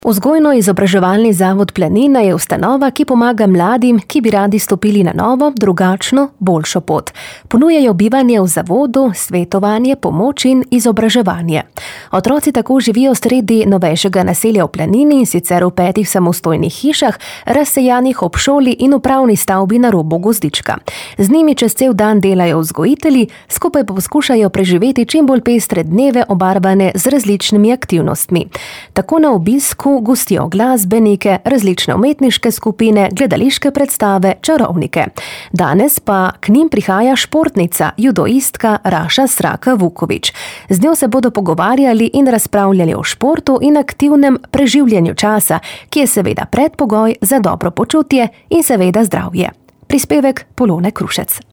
Vzgojno-izobraževalni zavod Planina je ustanova, ki pomaga mladim, ki bi radi stopili na novo, drugačno, boljšo pot. Ponujajo bivanje v zavodu, svetovanje, pomoč in izobraževanje. Otroci tako živijo sredi novejšega naselja v Planini, in sicer v 5 samostojnih hišah, razsejanih ob šoli in upravni stavbi na robu gozdička. Z njimi čez cel dan delajo vzgojitelji, skupaj pa poskušajo preživeti čim bolj pestre dneve, obarvane z različnimi aktivnostmi. Tako na obisku gostijo glasbenike, različne umetniške skupine, gledališke predstave, čarovnike. Danes pa k njim prihaja športnica, judoistka Raša Sraka Vuković. Z njo se bodo pogovarjali in razpravljali o športu in aktivnem preživljanju časa, ki je seveda predpogoj za dobro počutje in seveda zdravje. Prispevek Polone Krušec.